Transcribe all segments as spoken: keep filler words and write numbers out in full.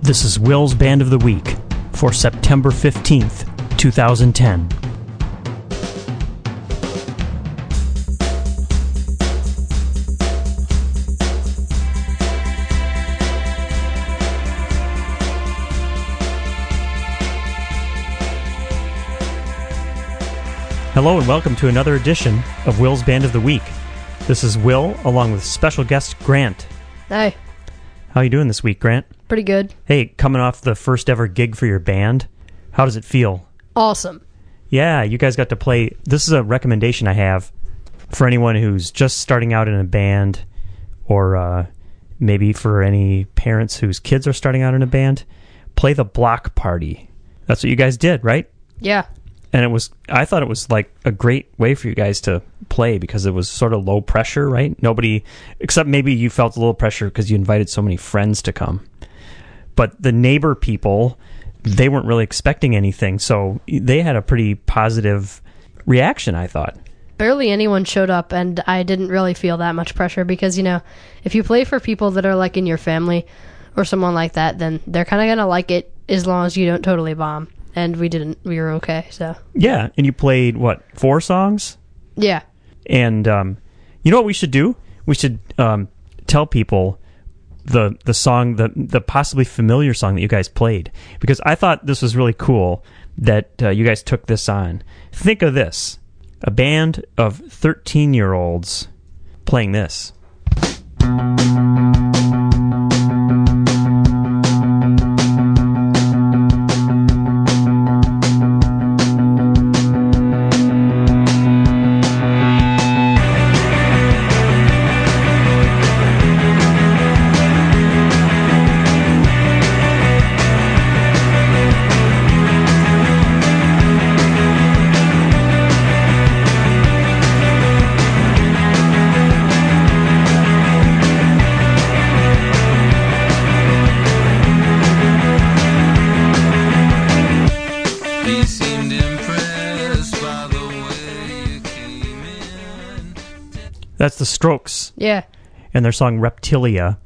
This is Will's Band of the Week for September fifteenth, two thousand ten. Hello and welcome to another edition of Will's Band of the Week. This is Will, along with special guest Grant. Hi. How you doing this week, Grant? Pretty good. Hey, coming off the first ever gig for your band, how does it feel? Awesome. Yeah, you guys got to play. This is a recommendation I have for anyone who's just starting out in a band, or uh, maybe for any parents whose kids are starting out in a band. Play the block party. That's what you guys did, right? Yeah. And it was, I thought it was like a great way for you guys to play because it was sort of low pressure, right? Nobody, except maybe you felt a little pressure because you invited so many friends to come. But the neighbor people, they weren't really expecting anything, so they had a pretty positive reaction, I thought. Barely anyone showed up, and I didn't really feel that much pressure because, you know, if you play for people that are like in your family or someone like that, then they're kind of going to like it as long as you don't totally bomb. And we didn't. We were okay, so. Yeah, and you played, what, four songs? Yeah. And um, you know what we should do? We should um, tell people the the song, the the possibly familiar song that you guys played. Because I thought this was really cool that uh, you guys took this on. Think of this. A band of thirteen-year-olds playing this. That's the Strokes. Yeah. And their song Reptilia.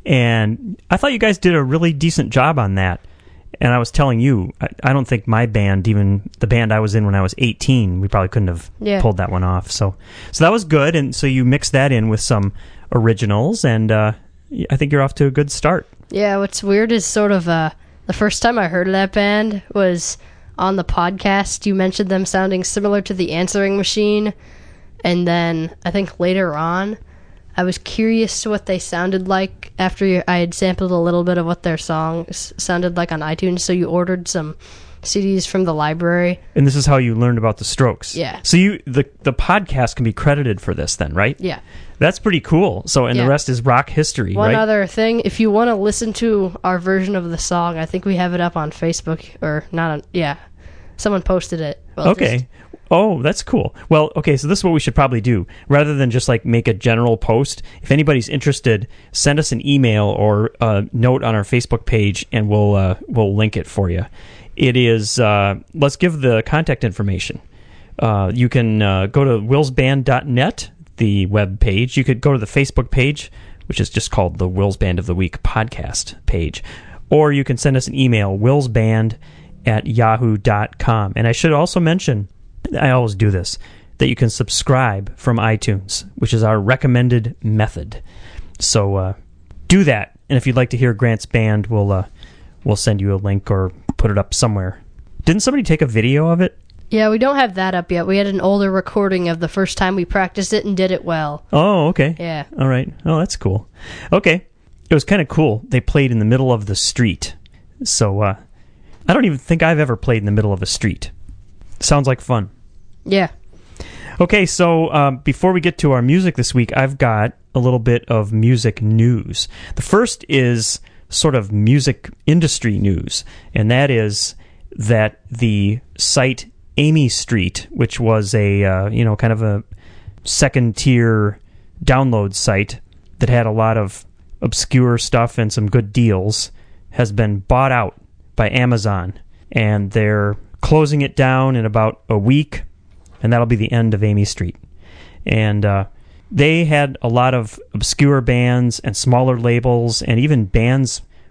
And I thought you guys did a really decent job on that. And I was telling you, I, I don't think my band, even the band I was in when I was eighteen, we probably couldn't have yeah. pulled that one off. So so that was good. And so you mixed that in with some originals. And uh, I think you're off to a good start. Yeah, what's weird is sort of uh, the first time I heard of that band was on the podcast. You mentioned them sounding similar to The Answering Machine. And then I think later on, I was curious to what they sounded like after I had sampled a little bit of what their songs sounded like on iTunes. So you ordered some C Ds from the library. And this is how you learned about the Strokes. Yeah. So you the the podcast can be credited for this then, right? Yeah. That's pretty cool. So and yeah. the rest is rock history, One right? One other thing, if you want to listen to our version of the song, I think we have it up on Facebook or not on, yeah. Someone posted it. Well, okay. just, Oh, that's cool. Well, okay, so this is what we should probably do. Rather than just like make a general post, if anybody's interested, send us an email or a note on our Facebook page, and we'll uh, we'll link it for you. It is, uh, let's give the contact information. Uh, you can uh, go to wills band dot net, the web page. You could go to the Facebook page, which is just called the Will's Band of the Week podcast page. Or you can send us an email, willsband at yahoo dot com. And I should also mention, I always do this, that you can subscribe from iTunes, which is our recommended method. So uh, do that. And if you'd like to hear Grant's band, we'll uh, we'll send you a link or put it up somewhere. Didn't somebody take a video of it? Yeah, we don't have that up yet. We had an older recording of the first time we practiced it and did it well. Oh, okay. Yeah. All right. Oh, that's cool. Okay. It was kind of cool. They played in the middle of the street. So uh, I don't even think I've ever played in the middle of a street. Sounds like fun. Yeah. Okay, so um, before we get to our music this week, I've got a little bit of music news. The first is sort of music industry news, and that is that the site Amy Street, which was a uh, you know kind of a second-tier download site that had a lot of obscure stuff and some good deals, has been bought out by Amazon, and they're closing it down in about a week, and that'll be the end of Amy Street. And uh, they had a lot of obscure bands and smaller labels and even bands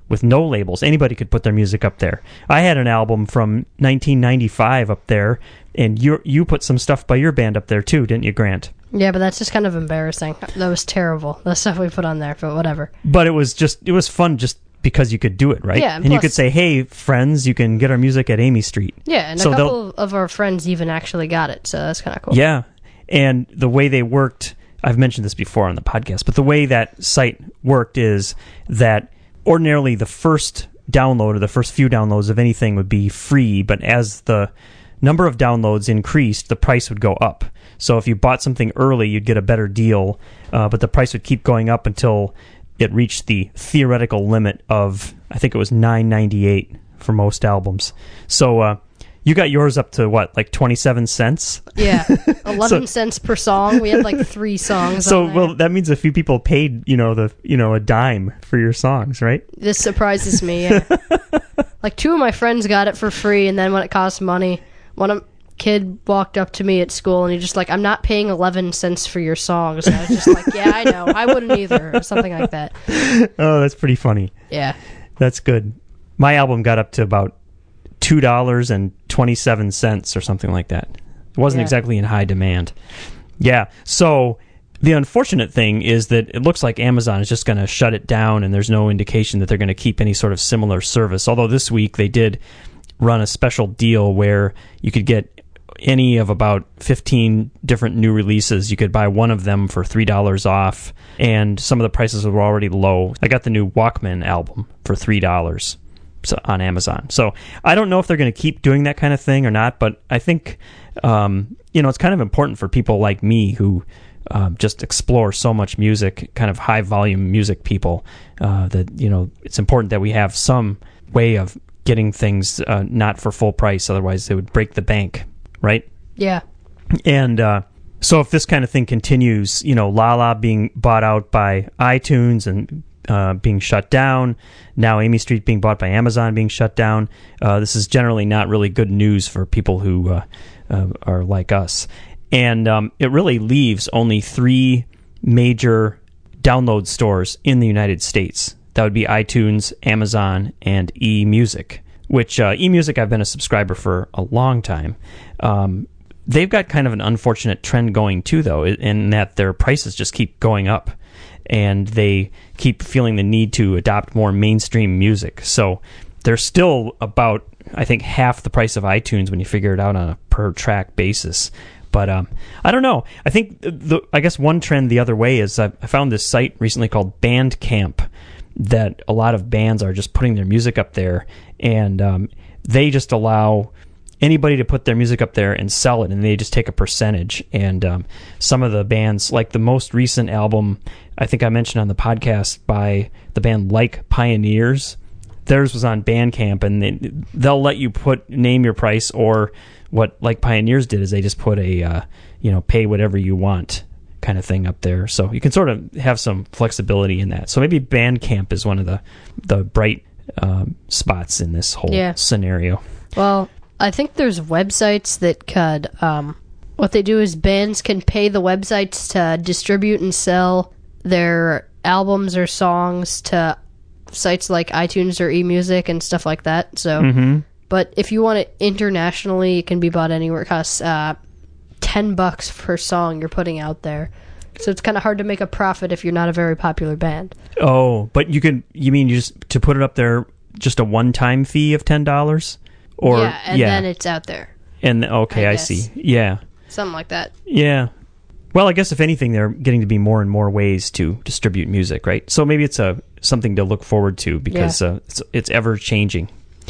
with no labels. Anybody could put their music up there. I had an album from nineteen ninety-five up there, and you you put some stuff by your band up there too, didn't you, Grant? Yeah, but that's just kind of embarrassing. That was terrible, the stuff we put on there, but whatever. But it was just, it was fun just because you could do it, right? Yeah, and, and you plus- could say, hey, friends, you can get our music at Amy Street. Yeah, and So a they'll- couple of our friends even actually got it, so that's kind of cool. Yeah, and the way they worked, I've mentioned this before on the podcast, but the way that site worked is that ordinarily the first download or the first few downloads of anything would be free, but as the number of downloads increased, the price would go up. So if you bought something early, you'd get a better deal, uh, but the price would keep going up until it reached the theoretical limit of, I think it was nine ninety-eight for most albums. So uh, you got yours up to what, like twenty-seven cents? Yeah, eleven cents per song. We had like three songs. So on there. well, that means a few people paid, you know, the you know a dime for your songs, right? This surprises me. Yeah. Like two of my friends got it for free, and then when it cost money, one of kid walked up to me at school and he just like, I'm not paying eleven cents for your songs. And I was just like, yeah, I know, I wouldn't either, or something like that. Oh, that's pretty funny. Yeah. That's good. My album got up to about two dollars and twenty-seven cents or something like that. It wasn't Yeah. exactly in high demand. Yeah. So the unfortunate thing is that it looks like Amazon is just going to shut it down, and there's no indication that they're going to keep any sort of similar service. Although this week they did run a special deal where you could get any of about fifteen different new releases. You could buy one of them for three dollars off, and some of the prices were already low. I got the new Walkman album for three dollars on Amazon. So I don't know if they're going to keep doing that kind of thing or not, but I think um, you know, it's kind of important for people like me who um, just explore so much music, kind of high volume music people, uh, that, you know, it's important that we have some way of getting things uh, not for full price. Otherwise they would break the bank. Right? Yeah. And uh, so if this kind of thing continues, you know, Lala being bought out by iTunes and uh, being shut down, now Amy Street being bought by Amazon being shut down, uh, this is generally not really good news for people who uh, uh, are like us. And um, it really leaves only three major download stores in the United States. That would be iTunes, Amazon, and eMusic. Which uh, eMusic, I've been a subscriber for a long time. Um, they've got kind of an unfortunate trend going too, though, in that their prices just keep going up, and they keep feeling the need to adopt more mainstream music. So they're still about, I think, half the price of iTunes when you figure it out on a per track basis. But um, I don't know. I think the I guess one trend the other way is I, I found this site recently called Bandcamp, that a lot of bands are just putting their music up there, and um, they just allow anybody to put their music up there and sell it, and they just take a percentage. And um, some of the bands, like the most recent album I think I mentioned on the podcast by the band Like Pioneers, theirs was on Bandcamp, and they, they'll let you put name your price, or what Like Pioneers did is they just put a uh, you know, pay whatever you want kind of thing up there. So you can sort of have some flexibility in that. So maybe Bandcamp is one of the the bright um, spots in this whole Yeah. scenario. Well, I think there's websites that could, um, what they do is bands can pay the websites to distribute and sell their albums or songs to sites like iTunes or eMusic and stuff like that. So, Mm-hmm. but if you want it internationally, it can be bought anywhere. It costs uh, ten bucks per song you're putting out there. So it's kind of hard to make a profit if you're not a very popular band. Oh, but you can, you mean you just, to put it up there, just a one-time fee of ten dollars? Or, yeah, and yeah. then it's out there. And okay, I I, guess. see. Yeah. Something like that. Yeah. Well, I guess if anything, they're getting to be more and more ways to distribute music, right? So maybe it's a something to look forward to, because Yeah. uh, it's, it's ever changing.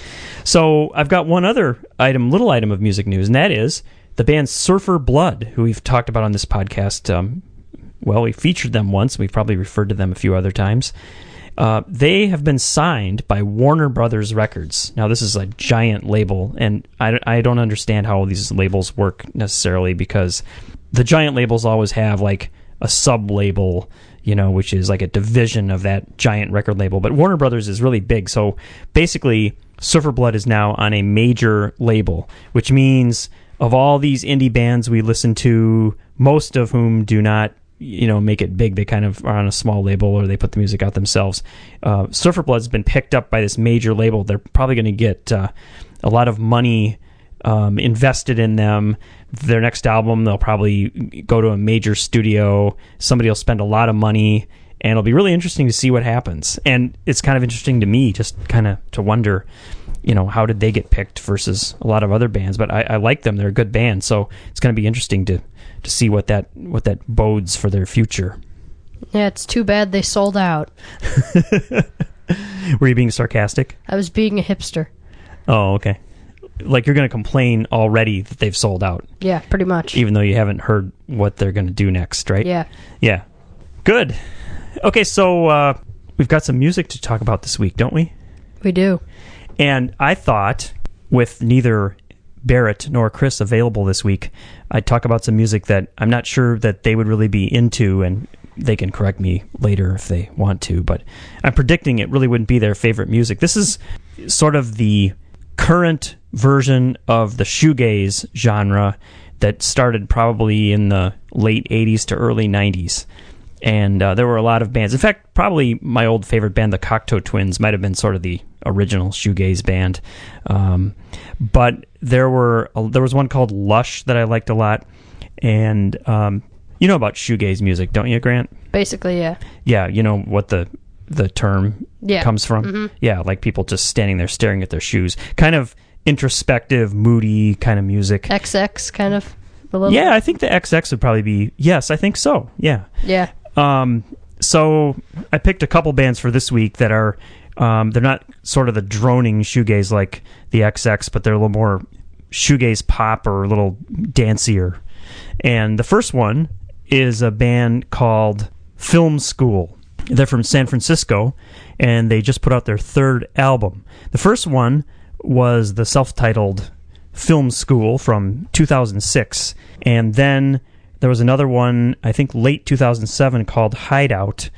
So I've got one other item, little item of music news, and that is the band Surfer Blood, who we've talked about on this podcast. Um, well, we featured them once. We've probably referred to them a few other times. Uh, they have been signed by Warner Brothers Records. Now, this is a giant label, and I, I don't understand how these labels work necessarily, because the giant labels always have like a sub-label, you know, which is like a division of that giant record label. But Warner Brothers is really big. So basically, Surfer Blood is now on a major label, which means of all these indie bands we listen to, most of whom do not you know, make it big. They kind of are on a small label, or they put the music out themselves. Uh, Surfer Blood's been picked up by this major label. They're probably going to get uh, a lot of money um, invested in them. Their next album, they'll probably go to a major studio. Somebody will spend a lot of money, and it'll be really interesting to see what happens. And it's kind of interesting to me, just kind of to wonder, you know, how did they get picked versus a lot of other bands? But I, I like them; they're a good band, so it's going to be interesting to. to see what that what that bodes for their future. Yeah, it's too bad they sold out. Were you being sarcastic? I was being a hipster. Oh, okay. Like you're going to complain already that they've sold out. Yeah, pretty much. Even though you haven't heard what they're going to do next, right? Yeah. Yeah. Good. Okay, so uh, we've got some music to talk about this week, don't we? We do. And I thought, with neither Barrett nor Chris available this week, I'd talk about some music that I'm not sure that they would really be into, and they can correct me later if they want to, but I'm predicting it really wouldn't be their favorite music. This is sort of the current version of the shoegaze genre that started probably in the late eighties to early nineties. And uh, there were a lot of bands. In fact, probably my old favorite band, the Cocteau Twins, might have been sort of the original shoegaze band. Um, but there were uh, there was one called Lush that I liked a lot. And um, you know about shoegaze music, don't you, Grant? Basically, yeah. Yeah, you know what the the term yeah. comes from? Mm-hmm. Yeah, like people just standing there staring at their shoes. Kind of introspective, moody kind of music. X X, kind of. A little Yeah, bit. I think the X X would probably be... Yes, I think so. Yeah. Yeah. Um, so I picked a couple bands for this week that are, um, they're not sort of the droning shoegaze like the X X, but they're a little more shoegaze pop or a little dancier. And the first one is a band called Film School. They're from San Francisco, and they just put out their third album. The first one was the self-titled Film School from two thousand six, and then there was another one, I think late two thousand seven, called Hideout.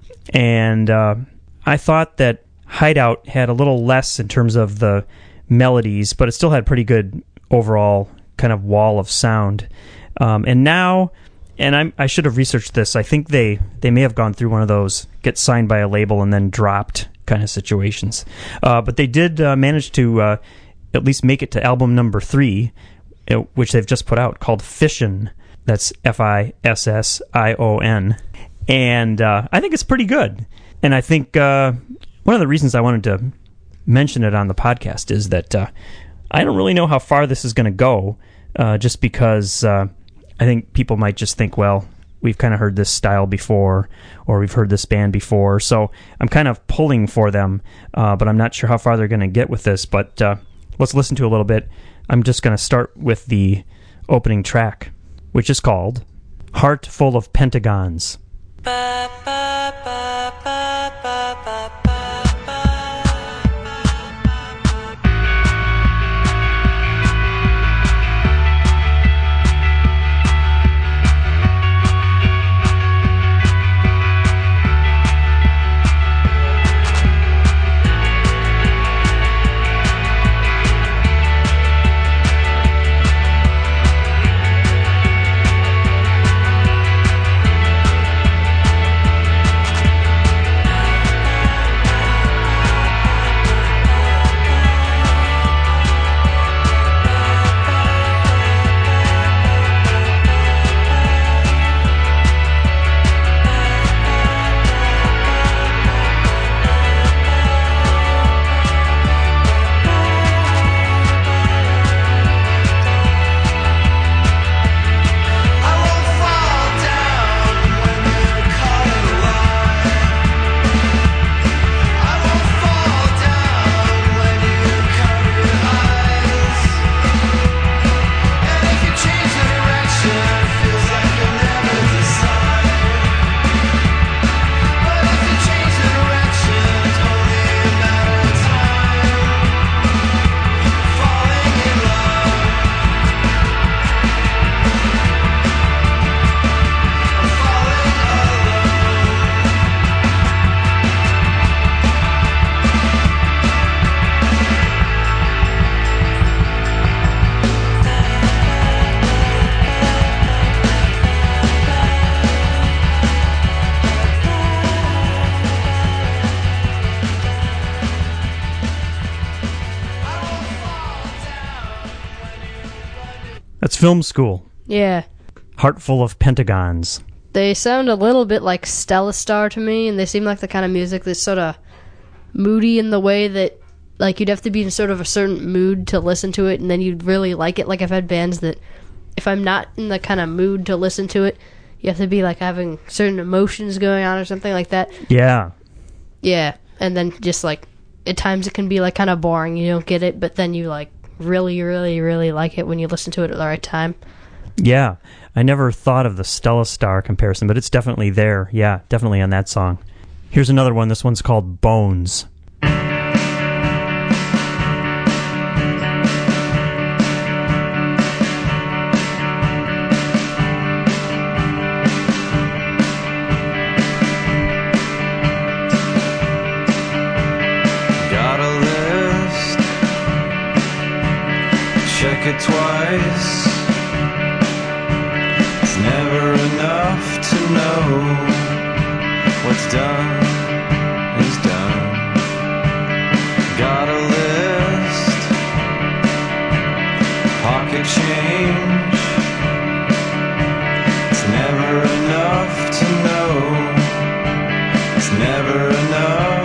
And uh, I thought that Hideout had a little less in terms of the melodies, but it still had pretty good overall kind of wall of sound. Um, and now, and I'm, I should have researched this, I think they, they may have gone through one of those get signed by a label and then dropped kind of situations. Uh, but they did uh, manage to uh, at least make it to album number three, which they've just put out, called Fission. That's F I S S I O N. And uh, I think it's pretty good. And I think uh, one of the reasons I wanted to mention it on the podcast is that uh, I don't really know how far this is going to go, uh, just because uh, I think people might just think, well, we've kind of heard this style before, or we've heard this band before. So I'm kind of pulling for them, uh, but I'm not sure how far they're going to get with this. But uh, let's listen to a little bit. I'm just going to start with the opening track, which is called Heart Full of Pentagons. Ba, ba, ba, ba, ba, ba, ba. Film School. Yeah. Heart Full of Pentagons. They sound a little bit like Stella Star to me, and they seem like the kind of music that's sort of moody in the way that, like, you'd have to be in sort of a certain mood to listen to it, and then you'd really like it. Like, I've had bands that, if I'm not in the kind of mood to listen to it, you have to be, like, having certain emotions going on or something like that. Yeah. Yeah, and then just, like, at times it can be, like, kind of boring. You don't get it, but then you, like, really, really, really like it when you listen to it at the right time. Yeah. I never thought of the Stella Star comparison, but it's definitely there. Yeah, definitely on that song. Here's another one. This one's called Bones. Got a list, check it twice. It's never enough to know what's done is done. Got a list, pocket change. It's never enough to know. It's never enough.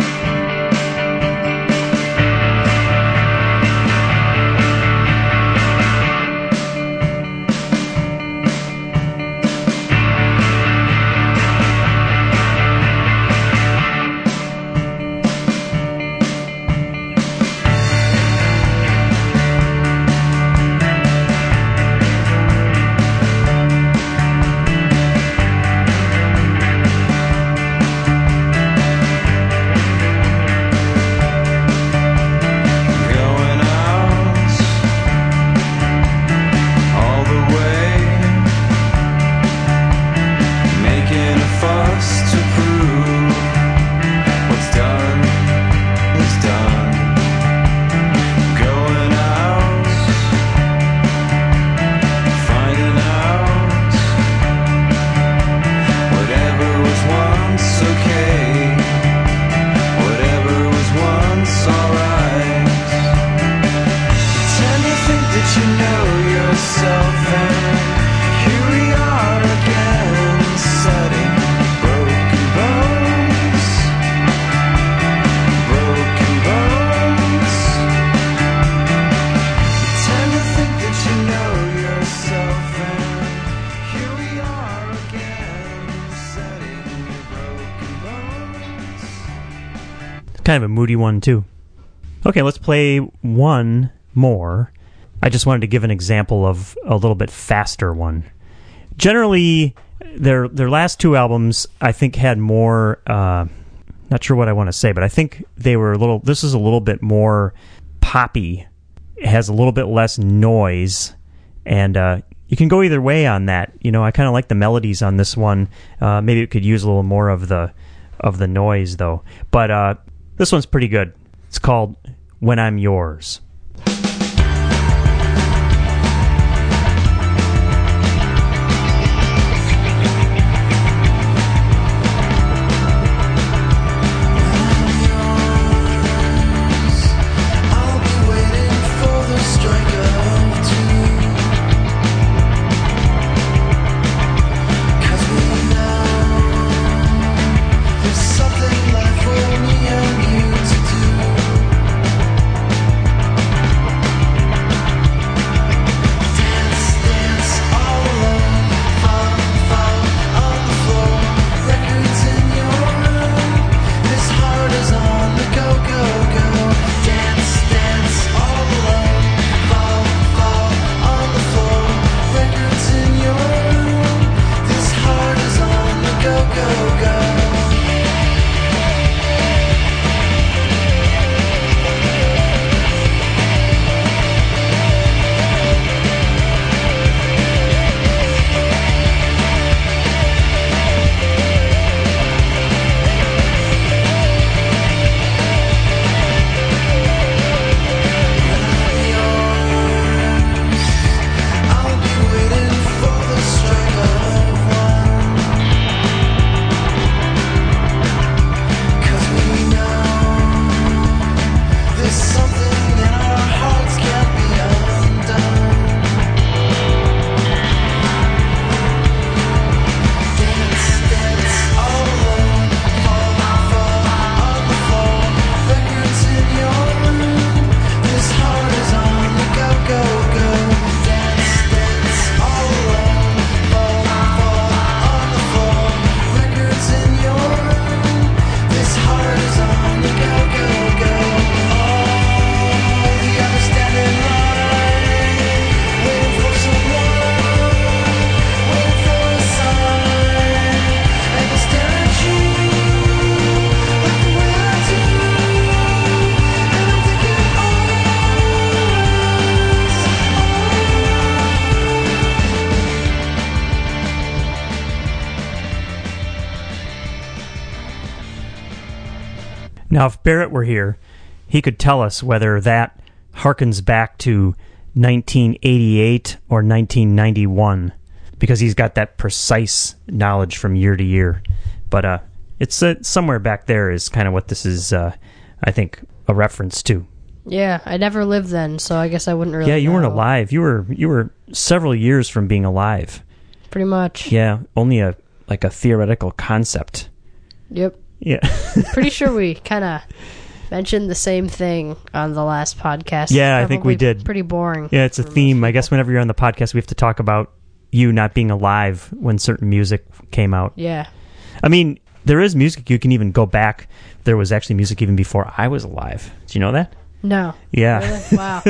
Kind of a moody one, too. Okay, let's play one more. I just wanted to give an example of a little bit faster one. Generally, their their last two albums, I think, had more... Uh, not sure what I want to say, but I think they were a little... This is a little bit more poppy. It has a little bit less noise, and uh, you can go either way on that. You know, I kind of like the melodies on this one. Uh, maybe it could use a little more of the of the noise, though. But... Uh, This one's pretty good. It's called When I'm Yours. Something left for me and you to do. Now, if Barrett were here, he could tell us whether that harkens back to nineteen eighty-eight or nineteen ninety-one, because he's got that precise knowledge from year to year. But uh, it's uh, somewhere back there is kind of what this is, uh, I think, a reference to. Yeah, I never lived then, so I guess I wouldn't really Yeah, you know. weren't alive. You were you were several years from being alive. Pretty much. Yeah, only a like a theoretical concept. Yep. Yeah. Pretty sure we kind of mentioned the same thing on the last podcast. Yeah, I think we Probably did. Pretty boring. Yeah, it's a for most theme. I people. guess whenever you're on the podcast, we have to talk about you not being alive when certain music came out. Yeah. I mean, there is music. You can even go back. There was actually music even before I was alive. Did you know that? No. Yeah. Really? Wow.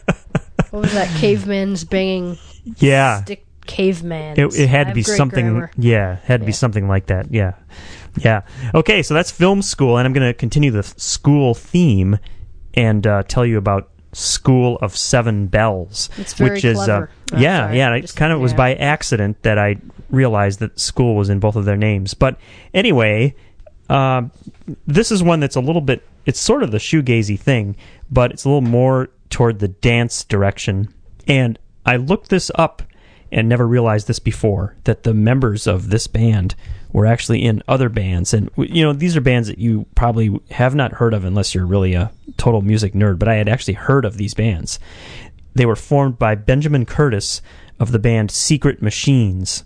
What was that? Caveman's banging Yeah. stick caveman. It, it had to be something. Yeah, had to Yeah. be something like that. Yeah. Yeah. Okay, so that's film school, and I'm going to continue the school theme and uh, tell you about School of Seven Bells. It's very which is, clever. Uh, Oh, yeah, sorry. yeah. It Just- kind of was yeah. by accident that I realized that school was in both of their names. But anyway, uh, this is one that's a little bit. It's sort of the shoegazy thing, but it's a little more toward the dance direction. And I looked this up and never realized this before, that the members of this band were actually in other bands. And, you know, these are bands that you probably have not heard of unless you're really a total music nerd, but I had actually heard of these bands. They were formed by Benjamin Curtis of the band Secret Machines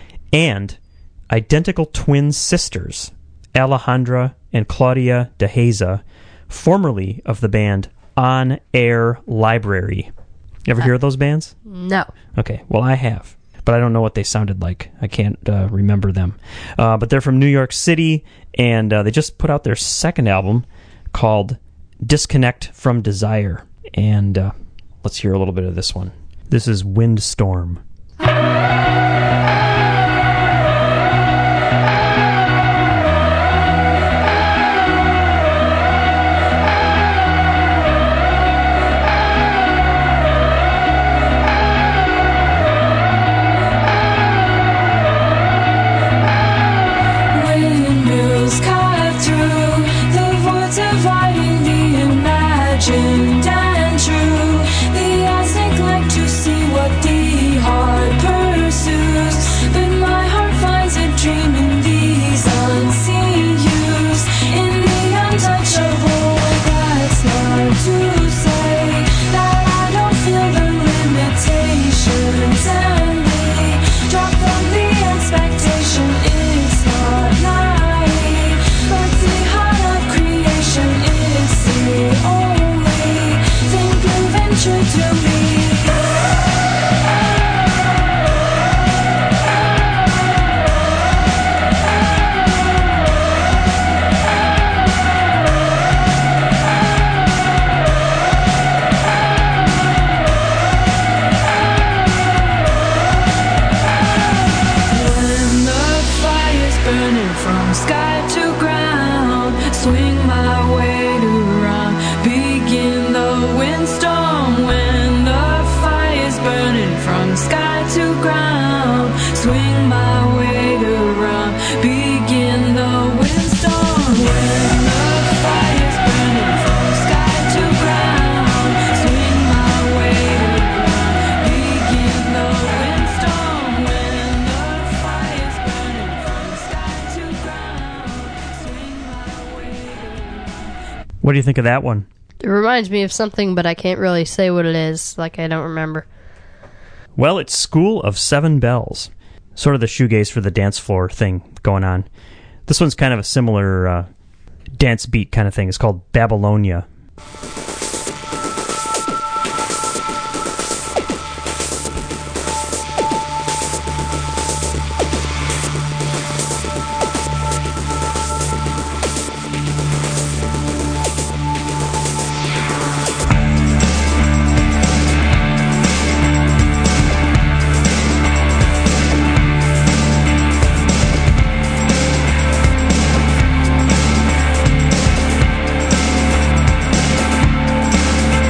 and identical twin sisters, Alejandra and Claudia De Haza, formerly of the band On Air Library. You ever hear of those bands? No. Okay, well, I have, but I don't know what they sounded like. I can't uh, remember them. Uh, but they're from New York City, and uh, they just put out their second album called Disconnect from Desire. And uh, let's hear a little bit of this one. This is Windstorm. Windmills cut through the woods of lighting, the imagined and true. The eyes neglect to see what the heart pursues, but my heart finds a dream in these unseen hues, in the untouchable. That's not to say that I don't feel the limitations, and we drop from the expectation. It's not naive, but the heart of creation is the only thing proven true to me. When the fire's burning from sky to ground, swing my weight around, begin the windstorm. When the fire's burning from sky to ground, swing my weight around, begin the windstorm. When the fire's burning from sky to ground, swing my weight around, begin the windstorm. When the fire's burning from sky to ground, swing my weight around. What do you think of that one? It reminds me of something, but I can't really say what it is. Like, I don't remember. Well, it's School of Seven Bells. Sort of the shoegaze for the dance floor thing going on. This one's kind of a similar uh, dance beat kind of thing. It's called Babylonia. When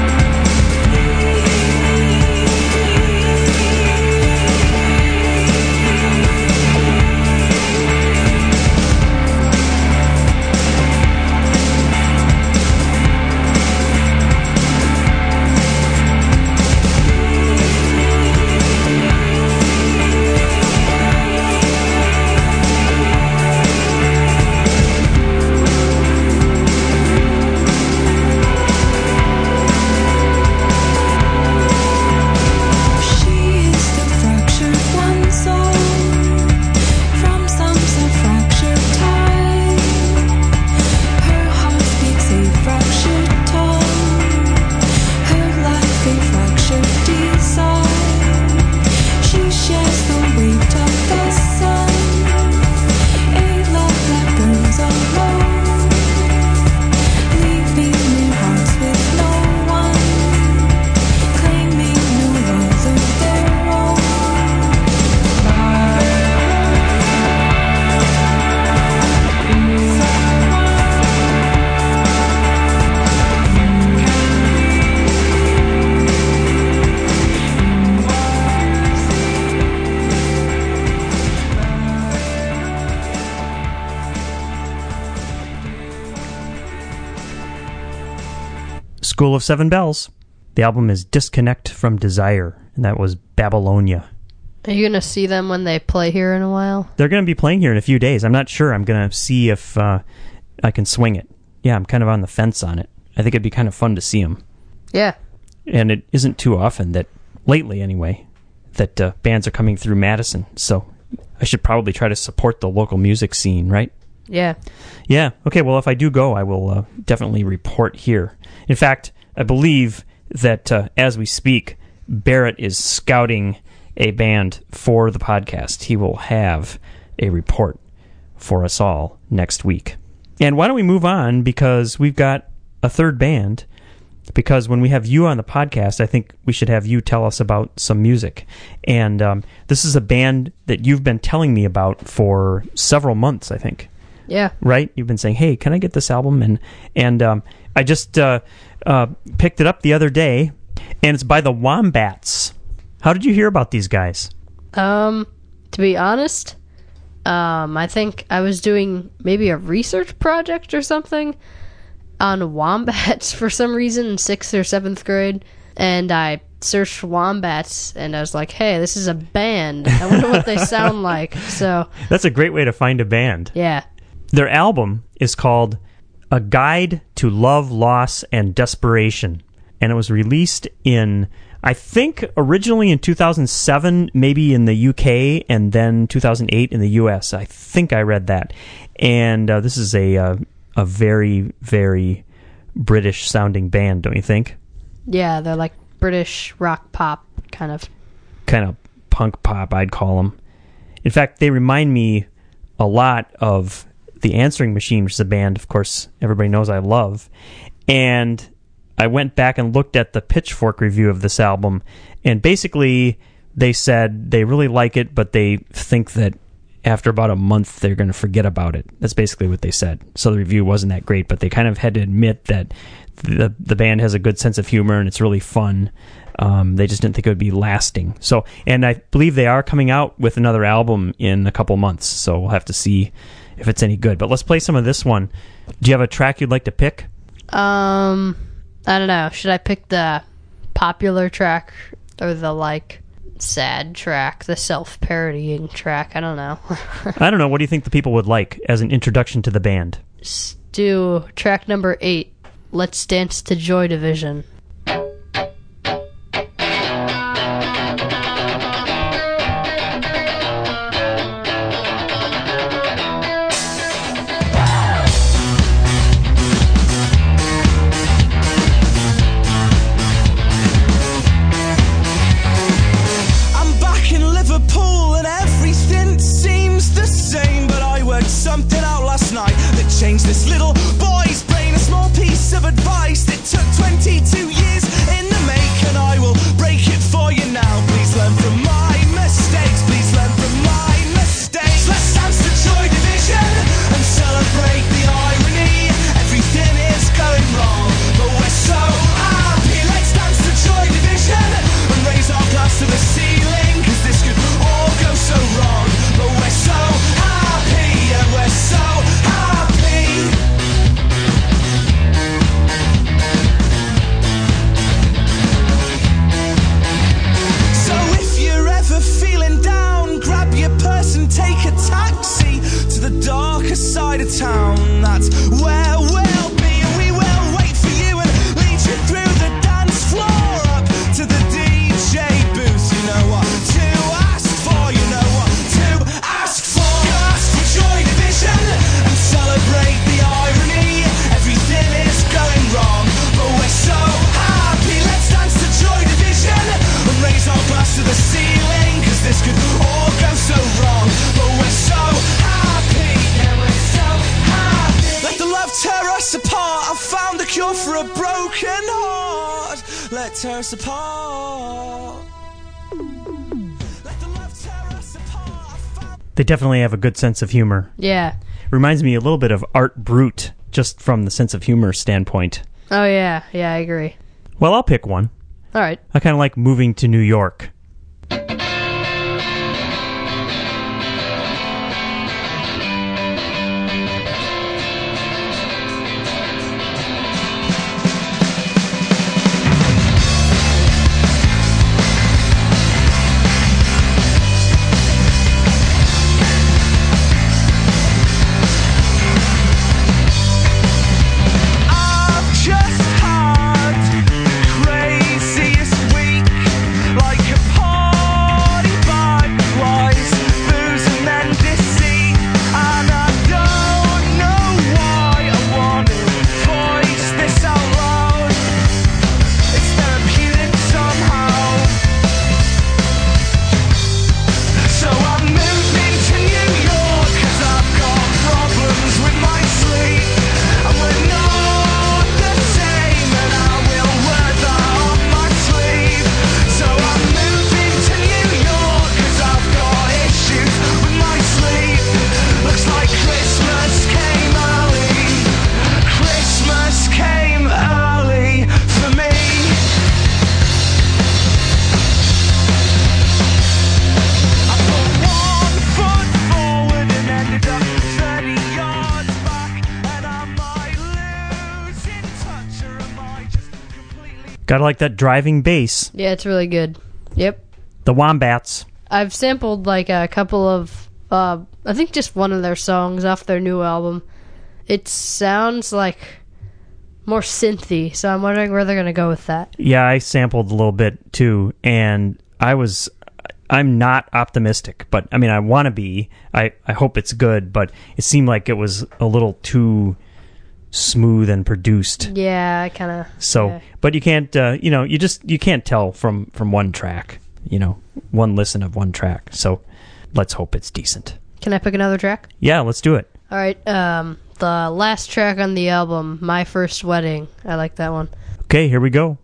School of Seven Bells. The album is Disconnect from Desire, and that was Babylonia. Are you going to see them when they play here in a while? They're going to be playing here in a few days. I'm not sure. I'm going to see if uh, I can swing it. Yeah, I'm kind of on the fence on it. I think it'd be kind of fun to see them. Yeah. And it isn't too often that, lately anyway, that uh, bands are coming through Madison. So I should probably try to support the local music scene, right? Yeah. Yeah. Okay, well, if I do go, I will uh, definitely report here. In fact, I believe that uh, as we speak, Barrett is scouting a band for the podcast. He will have a report for us all next week. And why don't we move on, because we've got a third band, because when we have you on the podcast, I think we should have you tell us about some music. And um, this is a band that you've been telling me about for several months, I think. Yeah. Right? You've been saying, hey, can I get this album? And and um, I just uh, uh, picked it up the other day, and it's by the Wombats. How did you hear about these guys? Um, to be honest, um, I think I was doing maybe a research project or something on wombats for some reason in sixth or seventh grade, and I searched wombats, and I was like, hey, this is a band. I wonder what they sound like. So That's a great way to find a band. yeah. Their album is called A Guide to Love, Loss, and Desperation, and it was released in, I think, originally in two thousand seven, maybe in the U K, and then two thousand eight in the U S. I think I read that. And uh, this is a uh, a very, very British-sounding band, don't you think? Yeah, they're like British rock pop kind of. Kind of punk pop, I'd call them. In fact, they remind me a lot of The Answering Machine, which is a band, of course, everybody knows I love. And I went back and looked at the Pitchfork review of this album, and basically they said they really like it, but they think that after about a month they're going to forget about it. That's basically what they said. So the review wasn't that great, but they kind of had to admit that the the band has a good sense of humor and it's really fun. Um, they just didn't think it would be lasting. So, and I believe they are coming out with another album in a couple months, so we'll have to see if it's any good. But let's play some of this one. Do you have a track you'd like to pick? Um, I don't know. Should I pick the popular track or the, like, sad track, the self-parodying track? I don't know. I don't know. What do you think the people would like as an introduction to the band? Let's do track number eight, Let's Dance to Joy Division. Something out last night that changed this little boy's brain. A small piece of advice that took twenty-two years in the make, and I will break it for you now. Please learn from my mistakes. Please learn from my mistakes. Let's dance to Joy Division and celebrate the irony. Everything is going wrong, but we're so happy. Let's dance to Joy Division and raise our glass to the ceiling, 'cause this could all go so wrong, but we're so happy. We're so happy. So if you're ever feeling down, grab your purse and take a taxi to the darker side of town. That's where we'll be, and we will wait for you and lead you through the dance floor up to the D J booth. You know what to ask for, you know what to ask for. Ask for Joy Division and celebrate the irony. Everything is going wrong, but we're so happy. Let's dance to Joy Division and raise our glass to the ceiling, 'cause this could all go so wrong, but we're so happy. Yeah, we're so happy. Let the love tear us apart. I found the cure for a broken heart. Let tear us apart. Let the love tear us apart. I found They definitely have a good sense of humor. Yeah. Reminds me a little bit of Art Brut, just from the sense of humor standpoint. Oh, yeah. Yeah, I agree. Well, I'll pick one. All right. I kind of like Moving to New York. Gotta like that driving bass. Yeah, it's really good. Yep. The Wombats. I've sampled like a couple of, uh, I think just one of their songs off their new album. It sounds like more synthy, so I'm wondering where they're going to go with that. Yeah, I sampled a little bit too, and I was, I'm not optimistic, but I mean, I want to be. I, I hope it's good, but it seemed like it was a little too smooth and produced. Yeah, I kind of. So, yeah. but you can't, uh, you know, you just, you can't tell from, from one track, you know, one listen of one track. So let's hope it's decent. Can I pick another track? Yeah, let's do it. All right. Um, the last track on the album, My First Wedding. I like that one. Okay, here we go.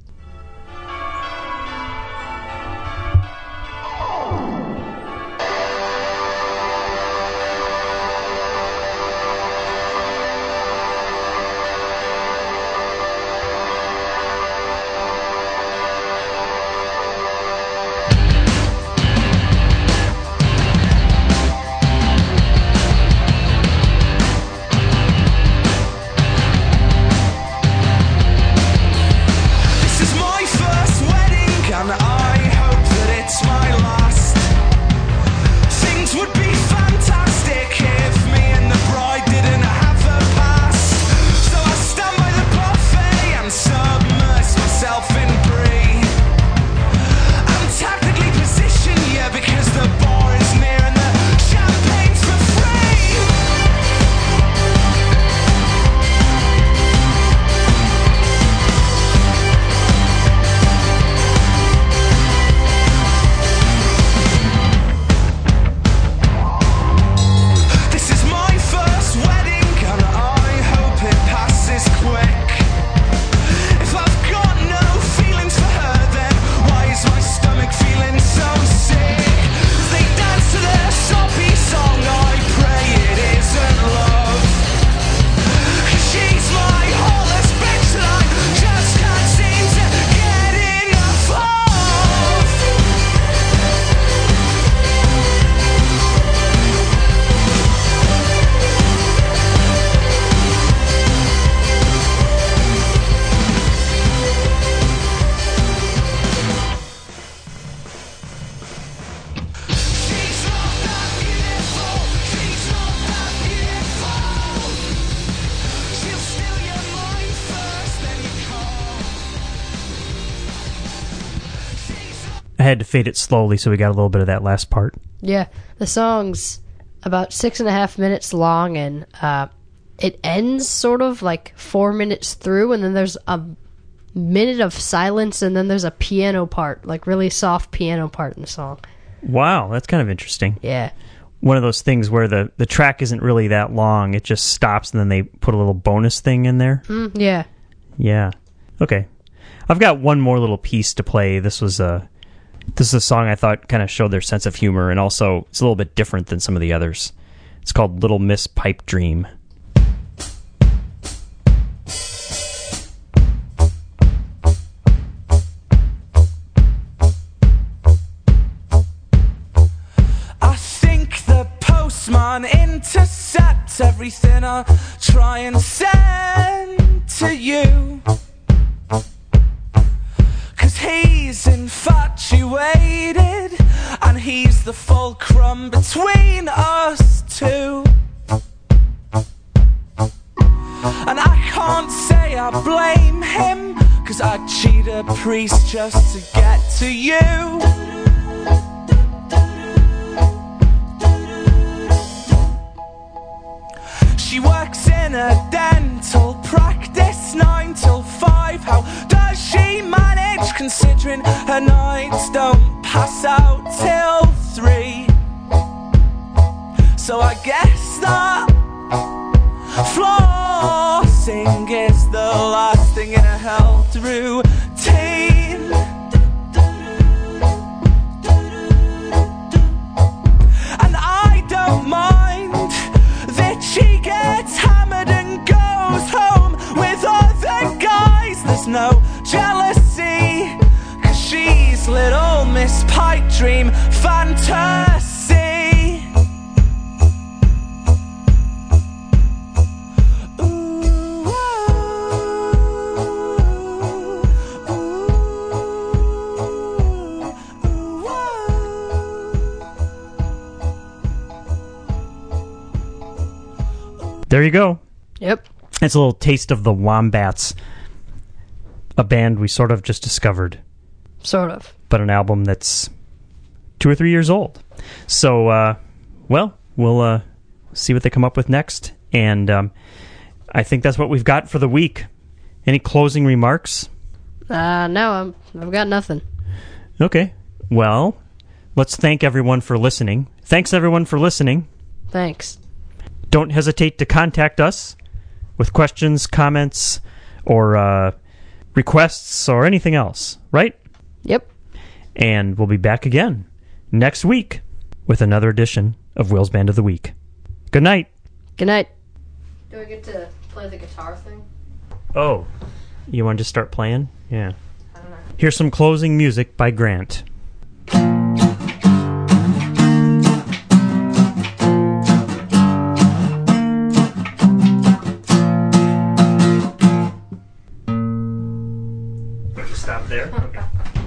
I had to fade it slowly, so we got a little bit of that last part. Yeah, the song's about six and a half minutes long, and uh, it ends sort of like four minutes through, and then there's a minute of silence, and then there's a piano part, like really soft piano part in the song. Wow, that's kind of interesting. Yeah. One of those things where the, the track isn't really that long. It just stops, and then they put a little bonus thing in there. Mm, yeah. Yeah. Okay. I've got one more little piece to play. This was a this is a song I thought kind of showed their sense of humor, and also it's a little bit different than some of the others. It's called Little Miss Pipe Dream. I think the postman intercepts everything I try and send to you, 'cause he's infatuated and he's the fulcrum between us two. And I can't say I blame him, 'cause I'd cheat a priest just to get to you. She works in a dental practice, nine till five. How does she manage, considering her nights don't pass out till three? So I guess that flossing is the last thing in a health routine. And I don't mind that she gets hammered and goes home with other guys. There's no jealousy, 'cause she's Little Miss Pipe Dream fantasy. Ooh, ooh, ooh. there you go. Yep. It's a little taste of the Wombats, a band we sort of just discovered, Sort of. but an album that's two or three years old. So, uh, well, we'll uh, see what they come up with next. And um, I think that's what we've got for the week. Any closing remarks? Uh, no, I'm, I've got nothing. Okay. Well, let's thank everyone for listening. Thanks, everyone, for listening. Thanks. Don't hesitate to contact us with questions, comments, or uh, requests, or anything else, right? Yep. And we'll be back again next week with another edition of Will's Band of the Week. Good night. Good night. Do I get to play the guitar thing? Oh, you want to just start playing? Yeah. I don't know. Here's some closing music by Grant. Stop there? Okay.